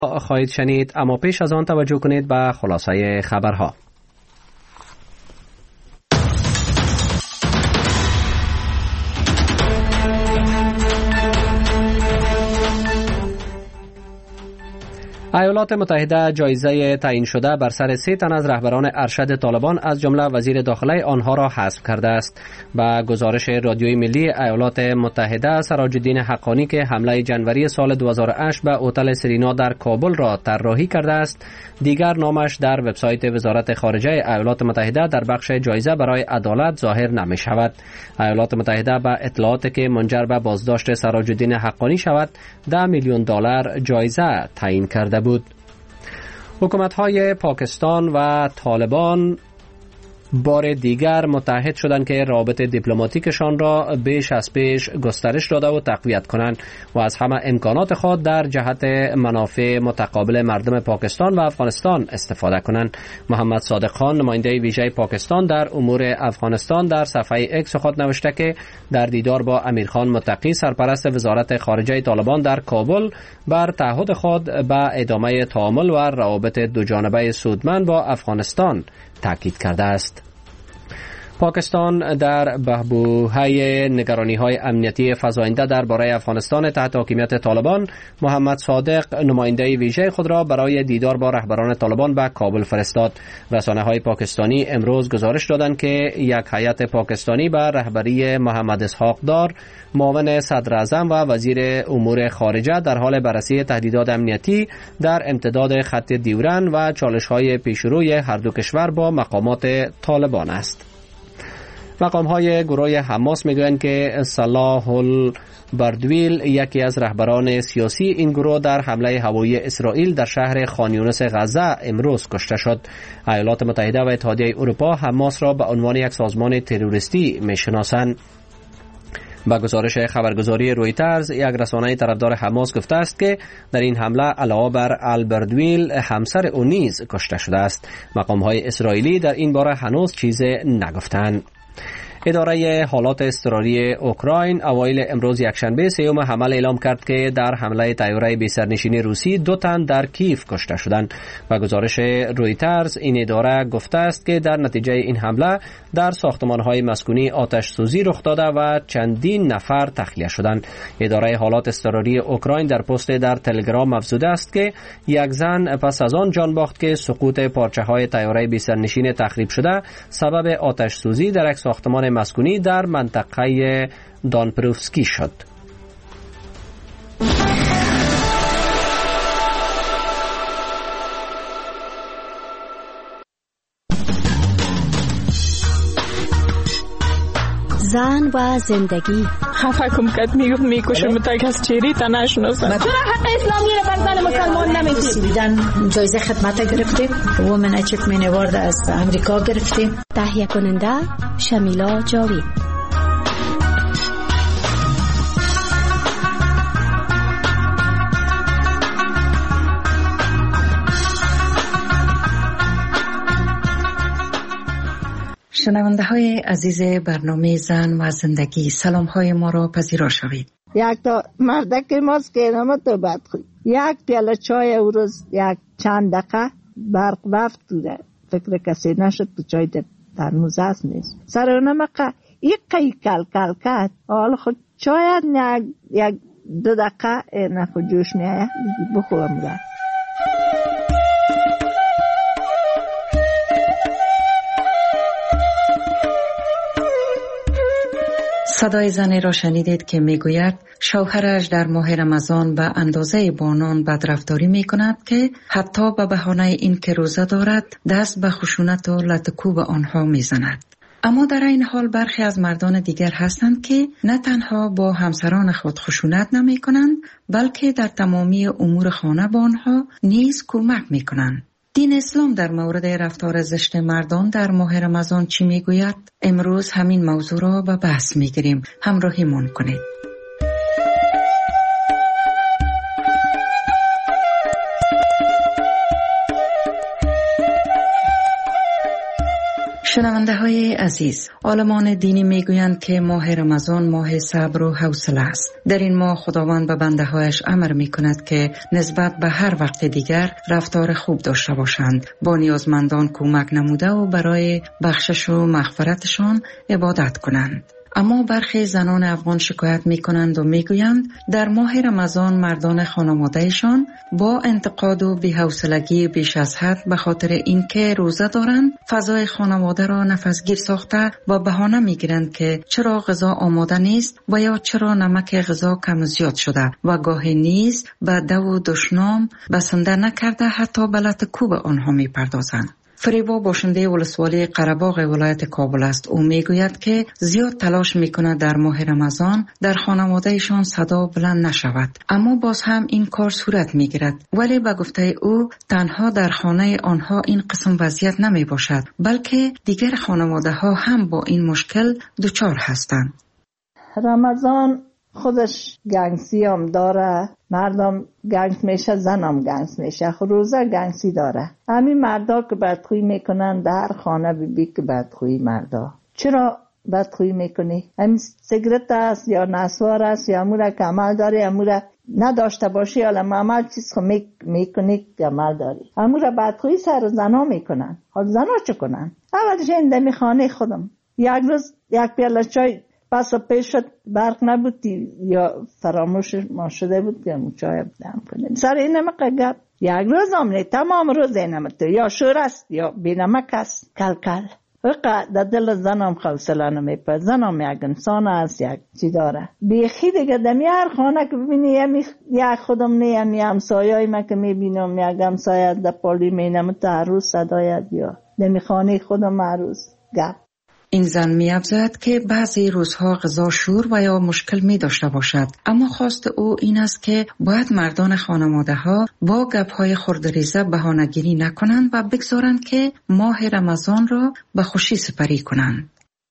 خواهید شنید، اما پیش از آن توجه کنید به خلاصه خبرها. ایالات متحده جایزه تعیین شده بر سر 3 تن از رهبران ارشد طالبان از جمله وزیر داخله آنها را حذف کرده است. با گزارش رادیوی ملی ایالات متحده، سراج الدین حقانی که حمله جنوری سال 2008 به هتل سرینا در کابل را طراحی کرده است، دیگر نامش در وبسایت وزارت خارجه ایالات متحده در بخش جایزه برای عدالت ظاهر نمی شود. ایالات متحده با اطلاعاتی که منجر به بازداشت سراج الدین حقانی شود $10 میلیون جایزه تعیین کرده بود. حکومت‌های پاکستان و طالبان بار دیگر متحد شدند که رابطه دیپلماتیکشان را بیش از پیش گسترش داده و تقویت کنند و از همه امکانات خود در جهت منافع متقابل مردم پاکستان و افغانستان استفاده کنند. محمد صادق خان، نماینده ویژه پاکستان در امور افغانستان، در صفحه اکس خود نوشته که در دیدار با امیرخان متقی، سرپرست وزارت خارجه طالبان در کابل، بر تعهد خود به ادامه تعامل و روابط دوجانبه سودمند با افغانستان تاکید کرده است. پاکستان در بحبوحه نگرانی‌های امنیتی فزاینده درباره افغانستان تحت حاکمیت طالبان، محمد صادق نماینده ویژه خود را برای دیدار با رهبران طالبان به کابل فرستاد. رسانه‌های پاکستانی امروز گزارش دادند که یک هیئت پاکستانی به رهبری محمد اسحاق دار، معاون صدر اعظم و وزیر امور خارجه، در حال بررسی تهدیدات امنیتی در امتداد خط دیورن و چالش‌های پیشروی هر دو کشور با مقامات طالبان است. مقام‌های گروه حماس میگویند که صلاح البردویل، یکی از رهبران سیاسی این گروه، در حمله هوایی اسرائیل در شهر خان یونس غزه امروز کشته شد. ایالات متحده و اتحادیه اروپا حماس را به عنوان یک سازمان تروریستی میشناسند. با گزارش خبرگزاری رویترز، یک رسانه طرفدار حماس گفته است که در این حمله علاوه بر البردویل، همسر او نیز کشته شده است. مقام‌های اسرائیلی در این باره هنوز چیزی نگفتند. اداره حالات اضطراری اوکراین اوایل امروز یکشنبه 3 حمل اعلام کرد که در حمله طیاره بی سرنشین روسی 2 تن در کیف کشته شدند. با گزارش رویترز، این اداره گفته است که در نتیجه این حمله در ساختمان‌های مسکونی آتش سوزی رخ داده و چندین نفر تخلیه شدند. اداره حالات اضطراری اوکراین در پست در تلگرام افزوده است که یک زن پس از آن جان باخت که سقوط پارچه‌های طیاره بی سرنشین تخریب شده سبب آتش سوزی در یک ساختمان مسکونی در منطقه دانپروفسکی شد. زن و زندگی. خفه کم کت میکشم تا کس چیری تا نشناسم. چرا حق اسلامی رو بر زن مسلمان نمیدید؟ جایزه خدمت گرفتیم، وومن اچیومنت اوارد از امریکا گرفتیم. تهیه کننده شمیلا جاوید. شنونده های عزیز برنامه زن و زندگی، سلام های ما را پذیرا شوید. یک تا مردک ماست که نما تو بد خوی، یک پیاله چای او روز یک چند دقیقه برق رفت توده، فکر کسی نشد تو چای در ترموز هست نیست سر اونمقه یک قی کل کل کد، حالا خود چای یک 2 دقیقه نخو جوش میایه بخورم ده. صدای زنی را شنیدید که میگوید شوهرش در ماه رمضان به اندازه بانان بدرفتاری میکند که حتی به بهانه این که روزه دارد دست به خشونت و لطکوب آنها میزند. اما در این حال برخی از مردان دیگر هستند که نه تنها با همسران خود خشونت نمی کنند بلکه در تمامی امور خانه با آنها نیز کمک می کنند. دین اسلام در مورد رفتار زشت مردان در ماه رمضان چی می گوید؟ امروز همین موضوع را به بحث می گیریم. همراهیمان کنید. شنونده های عزیز، عالمان دینی میگویند که ماه رمضان ماه صبر و حوصله است. در این ماه خداوند به بنده هایش امر می کند که نسبت به هر وقت دیگر رفتار خوب داشته باشند، با نیازمندان کمک نموده و برای بخشش و مغفرتشان عبادت کنند. اما برخی زنان افغان شکایت می کنند و می گویند در ماه رمضان مردان خانوادهشان با انتقاد و بی‌حوصلگی بیش از حد به خاطر اینکه روزه دارند فضای خانواده را نفسگیر ساخته و بهانه می گیرند که چرا غذا آماده نیست و یا چرا نمک غذا کم و زیاد شده و گاهی نیز به دو و دشنام بسنده نکرده حتی به لط کوب آنها می پردازند. فریبا باشنده ولسوالی قره‌باغ ولایت کابل است. او میگوید که زیاد تلاش میکند در ماه رمضان در خانوادهشان صدا بلند نشود، اما باز هم این کار صورت میگیرد. ولی به گفته او تنها در خانه آنها این قسم وضعیت نمی باشد، بلکه دیگر خانواده ها هم با این مشکل دچار هستند. رمضان خودش گنگسی هم داره، مردم گنگس میشه، زنم گنگس میشه، روزه گنگسی داره. همین مردا که بدخویی میکنن در خانه بی که بدخویی مردا. چرا بدخویی میکنی؟ همین سیگرت است یا نسوار است یا اموره که عمل داری، اموره نداشته باشی حالا عمل چیز خو میکنی که عمل داری. اموره بدخویی سر زنا میکنن. حال زنا چه کنن؟ اولش این دمی خانه خودم یک روز یک پیاله چای پس پیش شد برق نبودی یا فراموش ما شده بود که چای دم کنیم سر این نمک گپ یک روز هم تمام روز اینم تو یا شور است یا بینمک است کل وقت در دل زنم حوصله نمیپه. زنم یک انسان است، یک چی داره بیخی دیگه دمی هر خانه که ببینی یک خودم نیم یا همسایه‌ای من که میبینم یک همسایه در پالی مینم تا عروس صدایت یا دمی خانه خودم عروس گپ. این زن می افزاید که بعضی روزها غذا شور و یا مشکل می داشته باشد، اما خواست او این است که باید مردان خانواده ها با گپ‌های خردریزه بهانه‌گیری نکنند و بگذارند که ماه رمضان را به خوشی سپری کنند.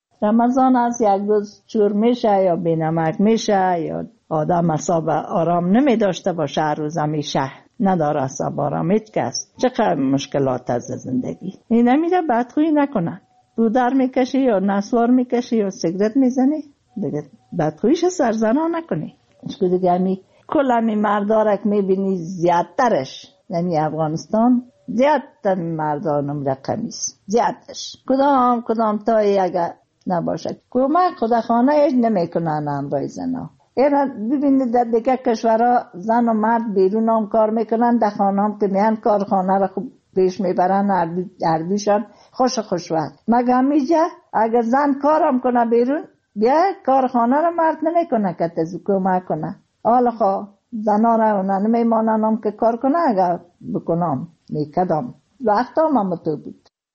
رمضان از یک روز شور میشه یا بینمک میشه یا آدم اصاب آرام نمی داشته باشه، هر روز میشه نداره اصاب آرام هیچ کس. چقدر مشکلات از زندگی این نمیره بدخویی نکنن. دودر میکشی یا نسوار میکشی یا سیگرت میزنی دیگه بدخویش سرزنا نکنی. اشکو دیگه همی کل همی مردارک میبینی زیادترش یعنی افغانستان زیادتر مردانم رقمیست زیادترش کدام تایی اگر نباشد کمک خودخانه ایش نمیکنن امرای زنا. اینا ببینید در دیگه کشورها زن و مرد بیرون هم کار میکنن، در خانه هم که میان کارخانه را خوب پیش میبرن، اردوشان خوش وقت. مگه همیجه اگر زن کارم کنه بیرون بیا کارخانه را مرد نمیکنه که تزو کمک کنه. حالا خواه زنا را نمیمانن هم که کار کنه، اگر بکنم میکدم وقت هم تو بود.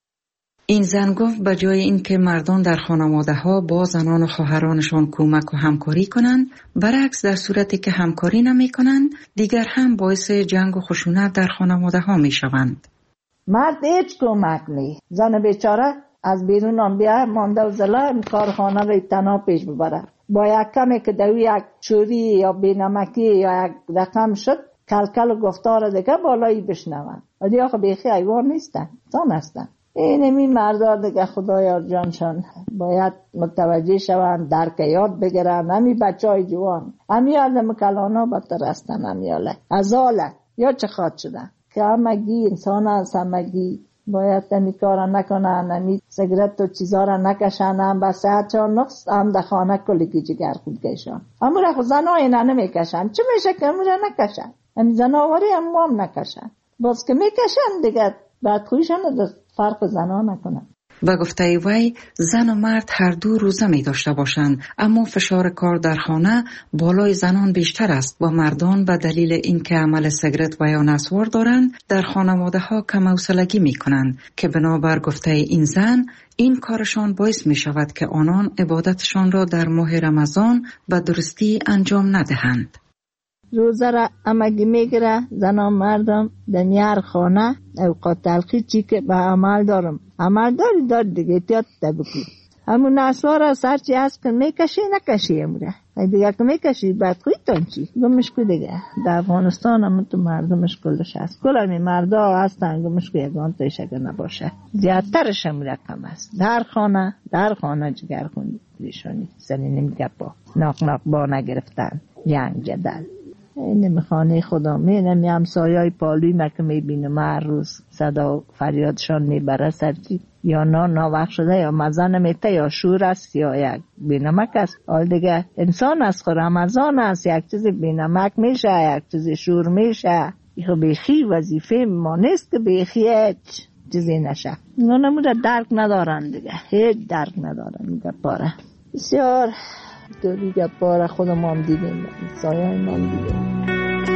این زن گفت به جای اینکه مردان در خانواده ها با زنان و خواهرانشان کمک و همکاری کنند، برعکس در صورتی که همکاری نمی کنند دیگر هم باعث جنگ و خشونت در خانواده ها می شوند. مرد هیچ کمک نی، زن بیچاره از بیرون هم بیا مانده و زلا کارخانه را تنها پیش ببره. با یک کمی که دوی یک چوری یا بینمکی یا یک رقم شد کلکل و گفتار دیگه بالایی بشنون. ولی آخه بیخی ایوان نیستن، زن هستن. این مردار دیگه خدایا جانشان باید متوجه شوند، درک یاد بگیرن. همی بچه های جوان همیاله مکلانا بدتر هستن، همیاله ازاله یا چه خواد شدن که همگی انسان هست، همگی باید همی کارا نکنن، همی سیگرت و چیزا را نکشن، هم به صحتشان نقص، هم در خانه کلگی جگر خود کشن. اما را خود زنها اینا نمیکشن، چه میشه که اما را نکشن؟ همی زناواری هم نکشن، باز که میکشن دیگه بدخویشان فرق زنها نکنن. و گفته وی زن و مرد هر دو روزه می داشته باشند، اما فشار کار در خانه بالای زنان بیشتر است و مردان به دلیل اینکه عمل سیگرت و یا نسوار دارند در خانواده ها کم حوصلگی می کنند که بنابر گفته این زن این کارشان باعث می شود که آنان عبادتشان را در ماه رمضان به درستی انجام ندهند. روزه را امگی میگیره زنان مردم دنیار خانه اوقات تلخی چی که به عمل دارم عمل داری دیگه تیاد تبکی همون نسوار را سرچی هست که میکشی نکشی اموره دیگه که میکشی بعد خویتان چی گمش کو دیگه. در افغانستان هم تو مردمش کلش هست، کل همی مردا هستن گمش کو یگان تایش اگر نباشه زیادترش هم رقم است. در خانه جگر خوندی پریشانی سنی نمیگه با ناق با نگرفتن جنگ جدل. این خانه خدا مینم همسایه‌های پالوی ما که میبینم هر روز صدا فریادشان میبره سرکی یا ناوقت شده یا مزه نمیته یا شور است یا یک بینمک است. حال دیگه انسان است خود رمضان است، یک چیز بینمک میشه یک چیز شور میشه. این بیخی وظیفه ما نیست که بیخی هیچ چیزی نشه. اونا نموده درک ندارن دیگه، هیچ درک ندارن. میگه پاره بسیار تو دیگه پاره خودم هم دیدیم، سایه هم دیدیم.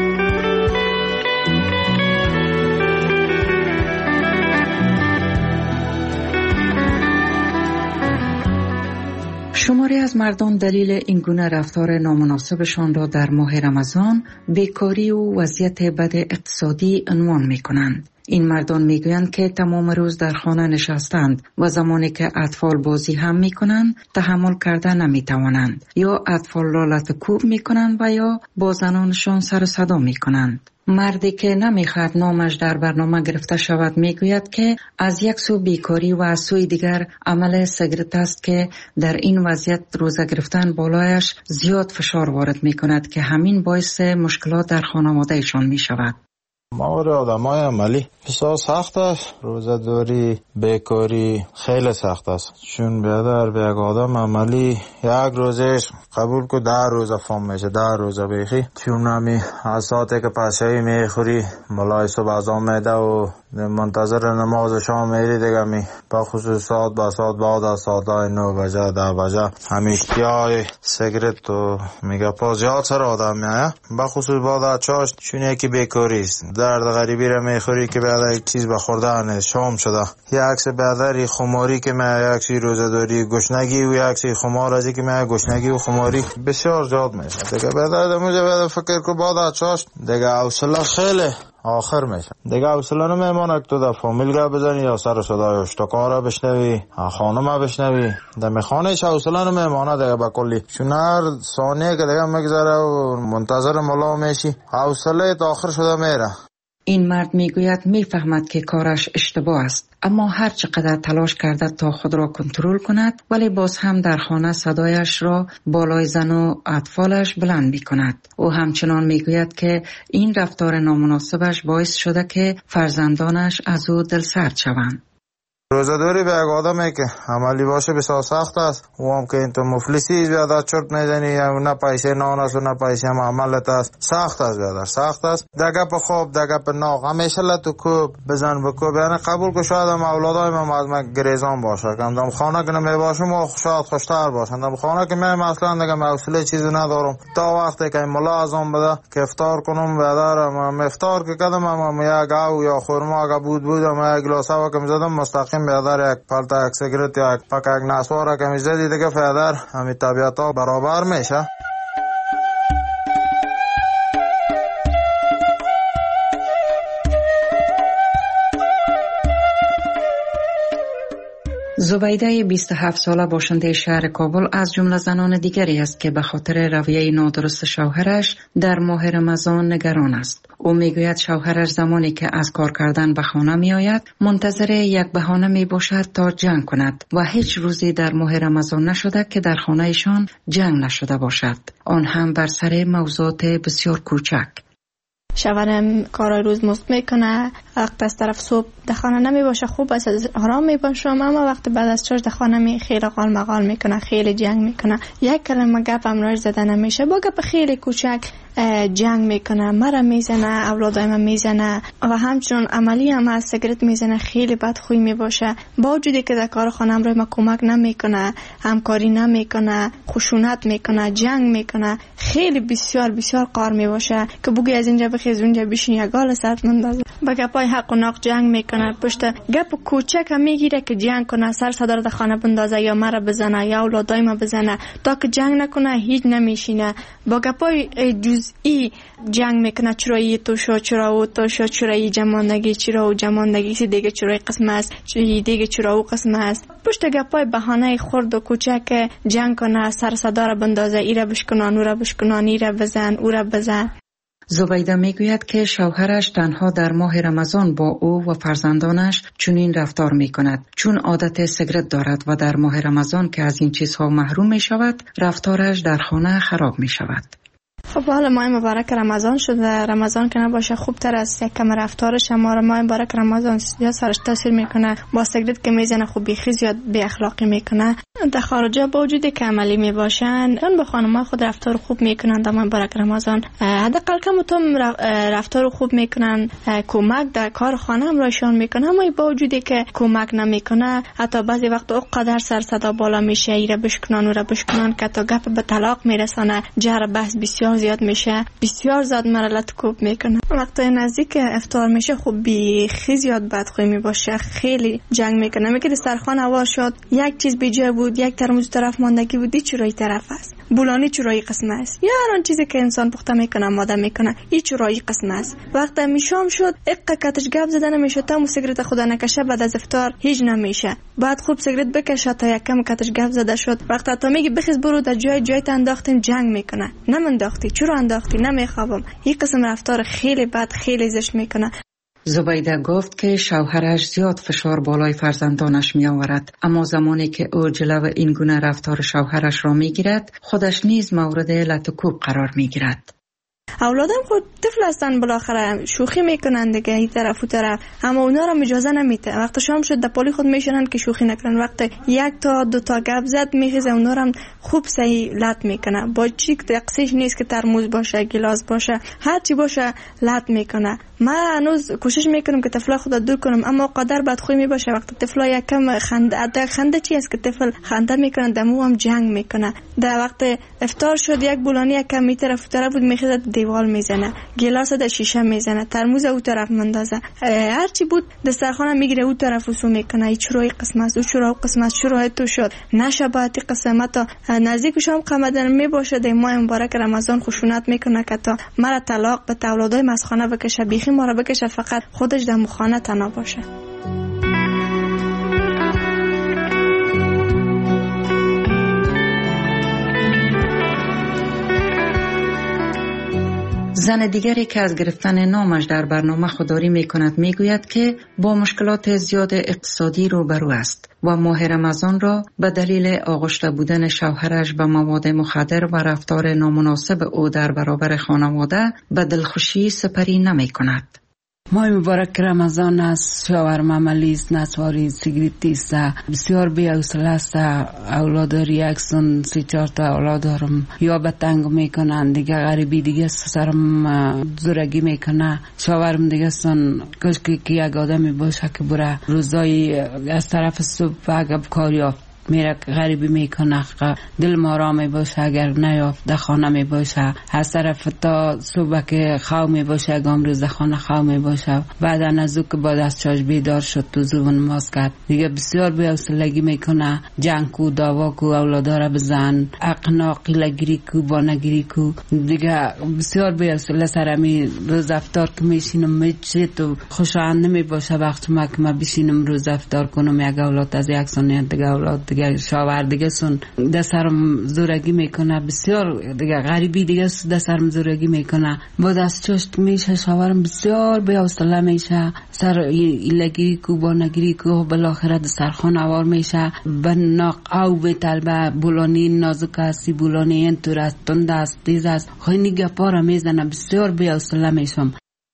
شماری از مردم دلیل این گونه رفتار نامناسبشان را در ماه رمضان بیکاری و وضعیت بد اقتصادی عنوان می کنند. این مردان می گویند که تمام روز در خانه نشستند و زمانی که اطفال بازی هم می کنند تحمل کرده نمی توانند، یا اطفال را لطکوب می کنند و یا با زنانشان سر و صدا می کنند. مردی که نمیخواد نامش در برنامه گرفته شود میگوید که از یک سو بیکاری و از سوی دیگر عمل سیگارت است که در این وضعیت روزه گرفتن بالایش زیاد فشار وارد میکند که همین باعث مشکلات در خانوادهشان میشود. مور آدمای عملی بسیار سخت است. روزه‌داری بیکاری خیلی سخت است، چون بیادر به یک آدم عملی یک روزش قبول که 10 روزه فهم میشه، 10 روزه بیخی. چون همی از ساعتی که پشوی میخوری ملای صبح ازام میده و منتظر نماز شام میری دیگه می با خصوص ساعت با ساعت بعد از ساعت 9 بجه 10 بجه همیشتیای سیگرت و میگه پا زیاد سر آدم میایه، با خصوص بعد از چاشت. چون یکی بیکاری است، درد غریبی را میخوری که بعد یک چیز بخورده نیست. شام شده یک عکس بعدری خماری که من یک چیز روزه‌داری گشنگی و یک عکس خمار ازی که من گشنگی و خماری بسیار زیاد میشه دیگه. بعد موجه بعد فکر کو بعد از چاشت دیگه حوصله خیلی آخر میشه دیگه. حوصله نمیمونه که تو در فامیل را بزنی یا سر صدای اشتکار را بشنوی، خانم را بشنوی. در میخانهش حوصله نمیمونه دیگه با کلی، چون هر ثانیه که دیگه میگذره و منتظر ملا میشی حوصله تا آخر شده میره. این مرد میگوید میفهمد که کارش اشتباه است، اما هر چقدر تلاش کرده تا خود را کنترل کند ولی باز هم در خانه صدایش را بالای زن و اطفالش بلند می کند. او همچنان میگوید که این رفتار نامناسبش باعث شده که فرزندانش از او دلسرد شوند. روزه‌داری به یک آدمی که عملی باشه بسیار سخت است. او هم که این تو مفلسی زیاده چرت میزنی یا نه پیسه نان است و نه پیسه عملت است. سخت است بیادر، سخت است. دگه په خوب دگه په ناغ همیشه لتو کوب بزن بکوب. یعنی قبول که شاید هم اولادای من از من گریزان باشه که هم خانه که نمی باشم و شاید خوشتر باشند. هم خانه که من اصلا دگه حوصله چیزی ندارم تا وقتی که ملا ازم بده که افطار کنم بیادر. من افطار که کردم هم یک گاو یا خرما که بودم یک گلاس هوا که میزدم مستقیم بیادر یک پالتا یک سیگرت یا یک پاک یک نسوار که میزدی دیگه بیادر همین طبیعت ها برابر میشه. زبیده 27 ساله باشنده شهر کابل از جمله زنان دیگری است که به خاطر رویه نادرست شوهرش در ماه رمضان نگران است. او میگوید شوهرش زمانی که از کار کردن به خانه می آید منتظر یک بهانه می باشد تا جنگ کند و هیچ روزی در ماه رمضان نشده که در خانهشان جنگ نشده باشد، آن هم بر سر موضوعات بسیار کوچک. شوهرم کار روز مفت میکنه، وقت از طرف صبح در خانه نمی باشه، خوب است آرام می باشم، اما وقت بعد از چاش در خانه می خیلی قال مقال میکنه، خیلی جنگ میکنه، یک کلمه گپ هم راش زده نمیشه، با گپ خیلی کوچک جنگ میکنه، مرا میزنه، اولادای من میزنه و همچنان عملی هم از سیگرت میزنه، خیلی بدخوی میباشه. با وجودی که در کار خانم روی ما کمک نمیکنه، همکاری نمیکنه، خشونت میکنه، جنگ میکنه، خیلی بسیار بسیار قار میباشه که بگی از اینجا بخیز اونجا بشین یا گال سرت مندازه. با گپای حق و ناق جنگ میکنه، پشت گپ کوچک هم میگیره که جنگ کنه، سر صدر در خانه بندازه یا مرا بزنه یا اولادای ما بزنه. تا که جنگ نکنه هیچ نمیشینه. با گپای جزئی جنگ میکنه، چرایی تو شو، چرا او تو شو، چرایی جماندگی، چرا او جماندگی، سی دیگه چرایی قسم است، چرایی دیگه چرا او قسم است. پشت گپای بهانه خرد و کوچک جنگ کنه، سر صدا را بندازه، ای را بشکنان، او را بشکنان، ای را بزن، او را بزن. زبیده میگوید که شوهرش تنها در ماه رمضان با او و فرزندانش چنین رفتار میکند، چون عادت سیگرت دارد و در ماه رمضان که از این چیزها محروم میشود، رفتارش در خانه خراب میشود. خب حالا ماه مبارک رمضان شده، رمضان که نباشه خوبتر است، یک کم رفتارش ما ماه مبارک رمضان زیاد سرش تاثیر میکنه. با سیگرت که میزنه خوب بیخی زیاد بی اخلاقی میکنه. در خارجا با وجودی که عملی میباشن، اون با خانم‌ها خود رفتار خوب میکنن در ماه مبارک رمضان. حداقل کم تو رفتار خوب میکنن، کمک در کار خانه هم رایشان میکنه. اما با وجودی که کمک نمیکنه، حتی بعضی وقت اونقدر سر صدا بالا میشه، ایره بشکنان و را بشکنان که تا گپ به طلاق میرسانه، جر بحث بسیار زیاد میشه، بسیار زیاد مرالت کوب میکنه. وقتی نزدیک افطار میشه خوب بیخی زیاد بدخوی میباشه، خیلی جنگ میکنه. میگه دسترخوان هوا شد، یک چیز بی جای بود، یک ترموز طرف ماندگی بود، دی چرایی طرف است، بولانی چرایی قسم است، یا هر آن چیزی که انسان پخته میکنه ماده میکنه، این چرایی قسم است. وقتی میشام شد اقا کتش گپ زدن نمیشه، تا سیگرت خدا نکشه بعد از افطار هیچ نمیشه. بعد خوب سیگرت بکشه تا یکم کتش گپ زده شد، وقتی تا میگی بخیز برو در جای انداختین، جنگ میکنه. نمنداختی، چرا انداختی؟ نمیخوابم. این قسم رفتار خیلی بد، خیلی زشت میکنه. زبیده گفت که شوهرش زیاد فشار بالای فرزندانش می آورد، اما زمانی که او جلو این گونه رفتار شوهرش را می گیرد، خودش نیز مورد لت و کوب قرار می گیرد. اولادم خود طفل هستن، بالاخره شوخی میکنن دیگه این طرف و طرف، اما اونا را اجازه نمیده. وقتی شام شد دپالی خود میشنن که شوخی نکنن. وقتی یک تا دو تا گپ زد میخیزه، اونا را خوب صحیح لط میکنه. با چی دقیقش نیست که ترموز باشه، گلاس باشه، هر چی باشه لط میکنه. من هنوز کوشش میکنم که طفلا خود دور کنم، اما قدر بدخوی میباشه. وقتی طفلا یکم خنده چی است که طفل خنده میکنه، دمو هم جنگ میکنه. در وقت افطار شد یک بولانی یکم می طرف بود میخیزه دیوال میزنه، گلاس در شیشه میزنه، ترموز او طرف مندازه، هر چی بود دسترخوان میگیره او طرف وسو میکنه. ای چرای قسم است، او چرا قسم است، چرا تو شد نشباتی قسمت تا نزدیک شام قمدن میباشه. در ماه مبارک رمضان خشونت میکنه که تا مرا طلاق به اولادای مسخانه بکشه، بیخی ما را بکشه، فقط خودش در مخانه تنها باشه. زن دیگری که از گرفتن نامش در برنامه خودداری می کند می گوید که با مشکلات زیاد اقتصادی روبرو است و ماه رمضان را به دلیل آغشته بودن شوهرش به مواد مخدر و رفتار نامناسب او در برابر خانواده به دلخوشی سپری نمی کند. ماه مبارک رمضان است، شوهرم عملی است، نسواری سیگریتی است، بسیار بی حوصله است. اولاد داری اکسون 3-4 تا اولاد دارم، یا به تنگ میکنن دیگه، غریبی دیگه سرم زورگی میکنه. شوهرم دیگه سن کاش که یک آدمی باشه که بره روزای از طرف صبح اگه کار یافت میره غریبی میکنه، دل ما را می باشه، اگر نیافت در خانه می باشه، از طرف تا صبح که خواو می باشه، اگام روز خانه خواو می باشه، بعد از او که با دست چاش بیدار شد تو زبون ماز کرد دیگه، بسیار بی حوصلگی میکنه، جنگ کو، دعوا کو، اولادا را بزن، اقناقی لگیری کو، بانگیری کو دیگه، بسیار بی حوصله سرمی. روز افطار که میشینم میچه تو خوشایند نمی باشه وقت ما که ما بشینم روز افطار کنم، یک اولاد از یک سنیت دیگه اولاد دیگه شاور دیگه سن دسترم زورگی میکنه، بسیار دیگه غریبی دیگه دسترم زورگی میکنه، با دست چشت میشه. شاورم بسیار بی حوصله میشه، سر ایلگیری کو، بانگیری کو، بالاخره دسترخوان اوار میشه، بناق او به طلبه بولانی نازک هستی، بولانی این طور است، تند است، تیز است، خیلی گپا را میزنه، بسیار بی حوصله میشم.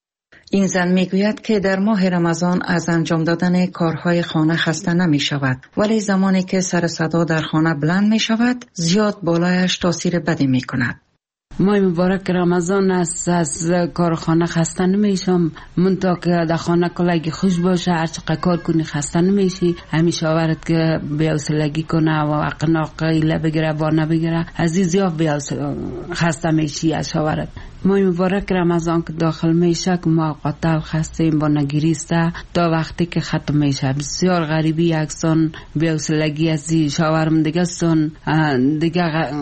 این زن میگوید که در ماه رمضان از انجام دادن کارهای خانه خسته نمی شود، ولی زمانی که سر صدا در خانه بلند می شود زیاد بالایش تاثیر بدی می کند. ماه مبارک رمضان است، از کارخانه خسته نمیشم، منطقه که در خانه کلگی خوش باشه، هر چقدر کار کنی خسته نمیشی. همیشه آورد که بی‌حوصلگی کنه و اقناق ایله بگیره با نبگیره، عزیز یا خسته میشی. از آورد ماه مبارک رمضان که داخل میشه که ما قاتل خستیم با نگیریسته تا وقتی که ختم میشه. بسیار غریبی یکسان بی‌حوصلگی از شاورم دیگه سن دیگه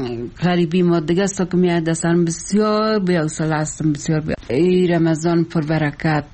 غریبی ما دیگه است که میاد دستم بسیار بی‌حوصله هستم. بسیار ای رمضان پر برکت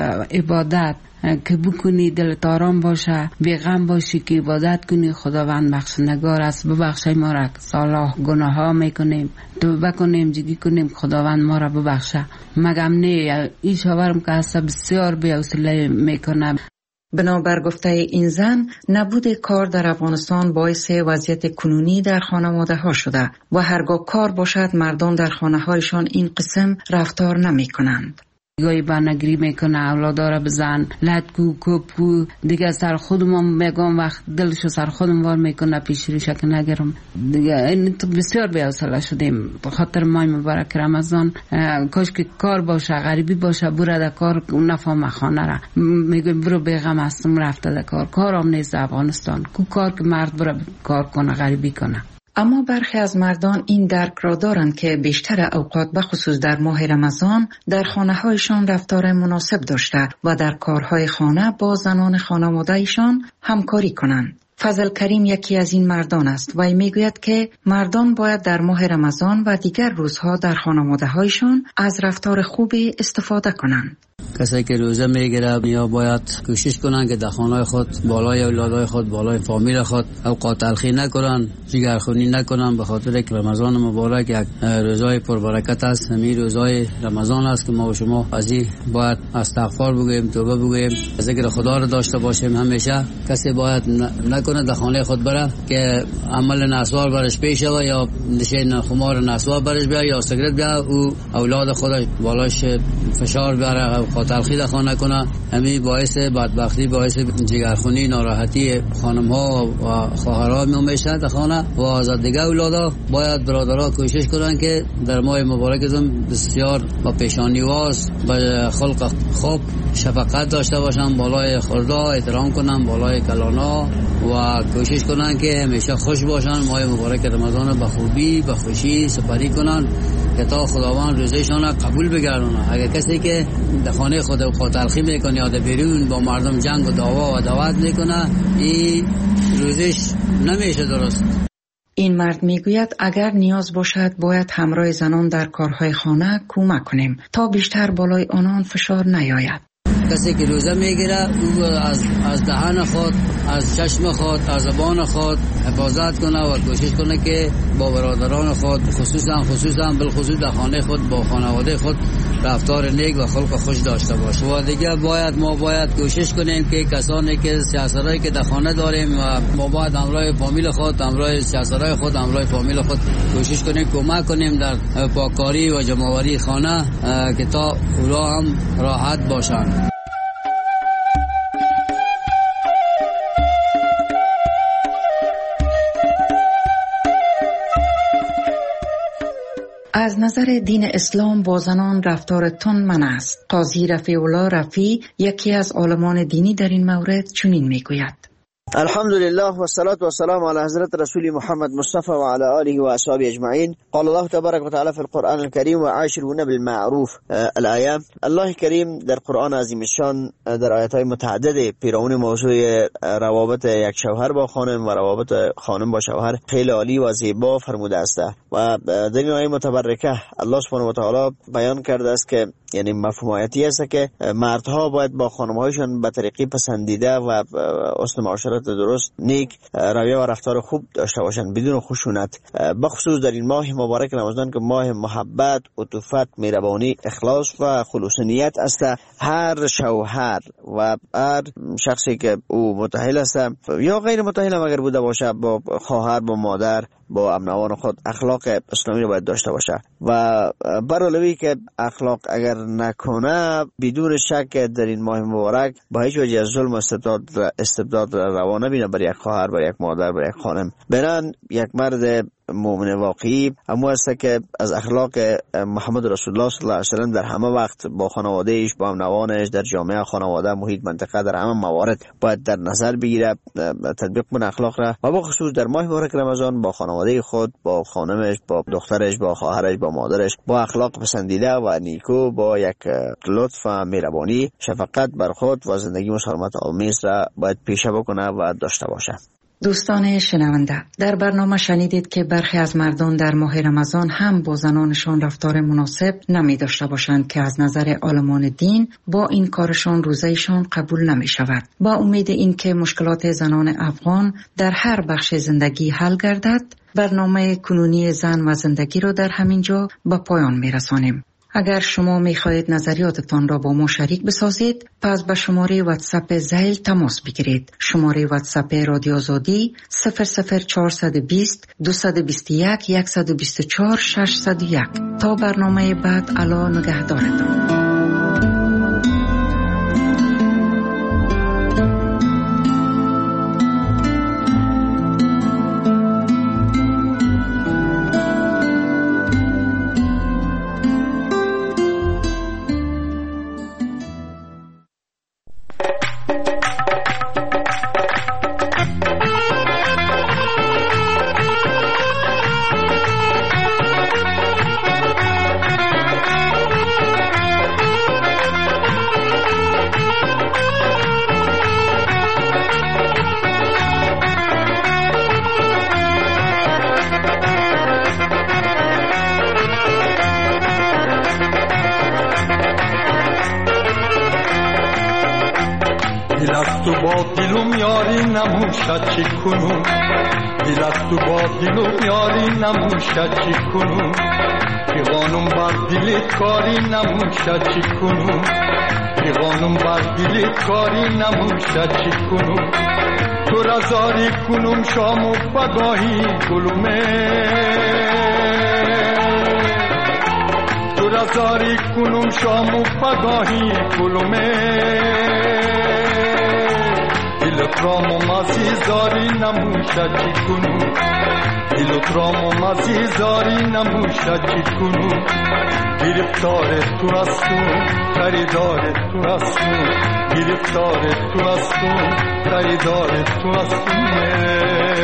عبادت که بکنی دلت آرام باشه، بیغم باشی که عبادت کنی. خداوند بخشنگار است، ببخشای ما را صلاح گناه ها میکنیم، توبه کنیم، جگی کنیم، خداوند ما را ببخشه. مگم نه این شاورم که هست بسیار بی‌حوصله میکنه. بنابر گفته این زن، نبود کار در افغانستان باعث وضعیت کنونی در خانواده ها شده و هرگاه کار باشد مردان در خانه هایشان این قسم رفتار نمی کنند. گاهی بانگری میکنه، اولادا را بزن، لدکو کپکو دیگه سر خودم میگم وقت دلشو سر خودم وار میکنه پیش روشه که نگرم دیگه. این تو بسیار بی‌حوصله شدیم به خاطر ماه مبارک رمضان. کاش که کار باشه، غریبی باشه، برو در کار، نفهم خانه را میگم برو بیغم هستم رفته در کار. کارم نیست افغانستان کو کار که مرد برو کار کنه، غریبی کنه. اما برخی از مردان این درک را دارند که بیشتر اوقات بخصوص در ماه رمضان در خانه هایشان رفتار مناسب داشته و در کارهای خانه با زنان خانواده ایشان همکاری کنند. فضل کریم یکی از این مردان است و میگوید که مردان باید در ماه رمضان و دیگر روزها در خانواده هایشان از رفتار خوبی استفاده کنند. کسایی که روزه میگیره یا باید کوشش کنن که در خانه خود بالای اولادای خود، بالای فامیل خود اوقات تلخی نکنن، جگرخونی نکنن، به خاطر که رمضان مبارک یک روزای پربرکت است. همین روزای رمضان است که ما و شما از این باید استغفار بگوییم، توبه بگوییم، ذکر خدا را داشته باشیم. همیشه کسی باید نکنه در خانه خود بره که عمل نسوار برش پیش و یا نشین خمار نسوار برش بیا یا سیگرت بیا او اولاد خودش بالاش فشار بیاره، تلخی در خانه کنه. همین باعث بدبختی، باعث جگرخونی، ناراحتی خانم ها و خواهرها میشه در خانه و از دیگه اولادا. باید برادرها کوشش کنن که در ماه مبارکتون بسیار با پیشانیواز با خلق خوب شفقت داشته باشن، بالای خوردا احترام کنن، بالای کلانا و کوشش کنن که همیشه خوش باشن. ماه مبارک رمضان به خوبی به خوشی سپری کنن که تا خداوند روزشان قبول بگردونه. اگر کسی که در خانه خود اوقات تلخی میکنه یا در بیرون با مردم جنگ و دعوا و دعوت میکنه، این روزش نمیشه درست. این مرد میگوید اگر نیاز باشد باید همراه زنان در کارهای خانه کمک کنیم تا بیشتر بالای آنان فشار نیاید. کسی که روزه میگیره او از دهان خود، از چشم خود، از زبان خود حفاظت کنه و کوشش کنه که با برادران خود خصوصا بالخصوص در خانه خود با خانواده خود رفتار نیک و خلق خوش داشته باشه. و دیگه ما باید کوشش کنیم که کسانی که سیاستایی که در خانه داریم و ما باید همراه فامیل خود، همراه سیاستای خود، همراه فامیل خود کوشش کنیم کمک کنیم در پاککاری و جمع‌آوری خانه که تا اونا هم راحت باشن. از نظر دین اسلام با زنان رفتار تند منع است. قاضی رفیع الله رفیع یکی از عالمان دینی در این مورد چنین میگوید: الحمدلله و الصلاة والسلام على حضرت رسول محمد مصطفى وعلى آله وأصحابه أجمعين. قال الله تبارك وتعالى في القرآن الكريم وعاشرون بالمعروف. الآية الله کریم در قرآن عظیم الشان در آیات‌های متعدد پیرامون موضوع روابط یک شوهر با خانم و روابط خانم با شوهر خیلی عالی و زیبا فرموده است و در این آیه متبرکه الله سبحانه و تعالی بیان کرده است که یعنی مفهوم آیاتی است که مردها باید با خانم‌هایشان به طریقی پسندیده و حسن معاشرت درست، نیک رویه و رفتار خوب داشته باشند بدون خشونت. بخصوص در این ماه مبارک رمضان که ماه محبت، عطوفت، مهربانی، اخلاص و خلوص نیت است، هر شوهر و هر شخصی که او متأهل است یا غیر متأهل اگر بوده باشه با خواهر، با مادر، با امنوان خود اخلاق اسلامی رو باید داشته باشه و برعلاوه که اخلاق اگر نکنه بدون شک در این ماه مبارک با هیچ وجه ظلم و استبداد روا نبینه بر یک خواهر، بر یک مادر، بر یک خانم. برن یک مرد مؤمن واقعی اما است که از اخلاق محمد رسول الله صلی الله علیه و سلم در همه وقت با خانوادهش، با همنوانش، در جامعه، خانواده، محیط، منطقه، در همه موارد باید در نظر بگیره، تطبیق کنه اخلاق را و با خصوص در ماه مبارک رمضان با خانواده خود، با خانمش، با دخترش، با خواهرش، با مادرش با اخلاق پسندیده و نیکو، با یک لطف و مهربانی، شفقت بر خود و زندگی مسالمت آمیز را باید پیشه بکنه و داشته باشه. دوستان شنونده، در برنامه شنیدید که برخی از مردان در ماه رمضان هم با زنانشان رفتار مناسب نمی داشته باشند که از نظر عالمان دین با این کارشان روزهشان قبول نمی شود. با امید این که مشکلات زنان افغان در هر بخش زندگی حل گردد، برنامه کنونی زن و زندگی را در همین جا به پایان می رسانیم. اگر شما می خواهید نظریاتتان را با ما شریک بسازید، پس به شماره واتساپ زیل تماس بگیرید. شماره واتساپ رادیو آزادی 00420 221 124 601. تا برنامه بعد، الا نگهدارتان. چی کنم دل از تو با دلم یاری نموشد چی کنم پیغانم بر دلت کاری نموشد چی کنم پیغانم بر دلت کاری نموشد چی کنم تو را زاری کنم شام و پگاهی گلومه تو را زاری کنم شام و پگاهی گلومه دلترام و مزیزاری نموشد چی کنم دلترام و مزیزاری نموشد چی کنم گرفتار تو هستم خریدار تو هستم گرفتار تو هستم خریدار تو هستم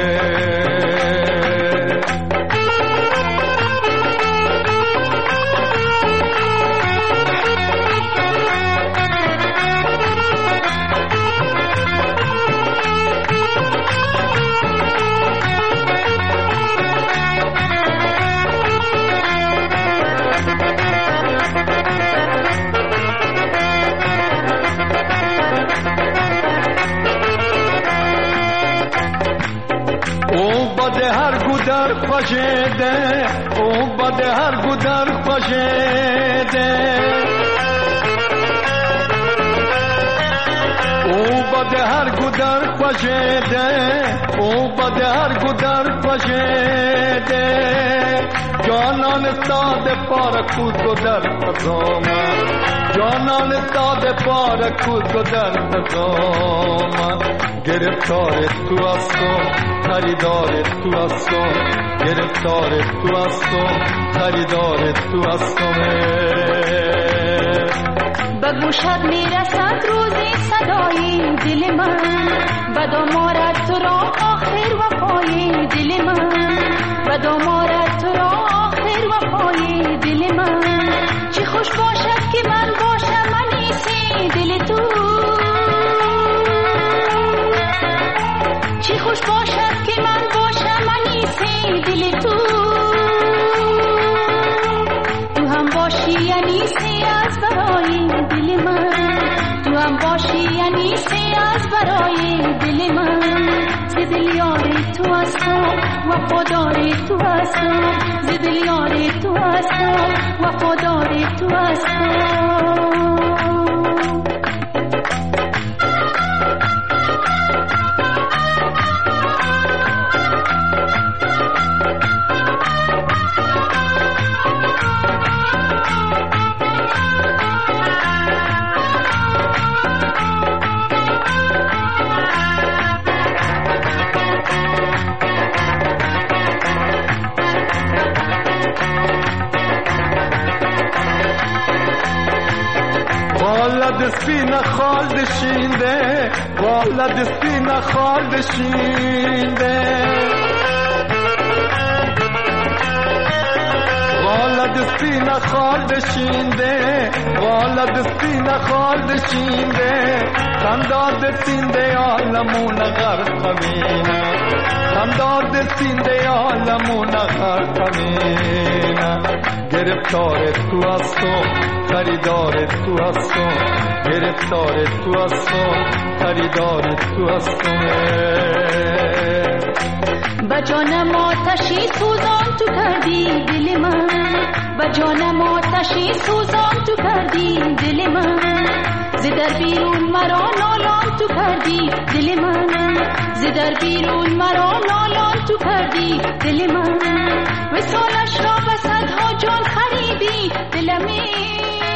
خوشیده او بد هر گودر خوشیده او بد هر گودر خوشیده او بد هر گودر خوشیده جانان ساده پار کود در قضامه جانان ساده پار کود در قضامه گرفتار تو هستم خریدار تو هستم گرفتار تو هستم خریدار تو هستم به گوشت میرسد روزی صدای دل من به دامارت تو را آخر وفای دل من به دامارت تو را آخر وفای دل من چی خوش باشد که من باشم انیسی دل تو چی خوش باشد که من باشم انیسی دل تو تو هم باشی انیسی از برای دل من تو هم باشی انیسی از برای دل من ز دل یار تو هستم وفادار تو هستم ز دل یار تو هستم وفادار تو هستم سپین خال دشینده والد سپین خال دشینده والد سپین خال دشینده والد سپین خال دشینده خنداد سینده عالمون غرقمینه خنداد سینده عالمون غرقمینه گرفتار تو هستم خریدار تو هستم گرفتار تو هستم خریدار تو هستم با جانم آتشی سوزان تو کردی دل من با جانم آتشی سوزان تو کردی دل من ز در بیرون مرا نالان تو کردی دل من ز در بیرون مرا نالان تو کردی دل من وصالش را به صدها جان خریدی دلمی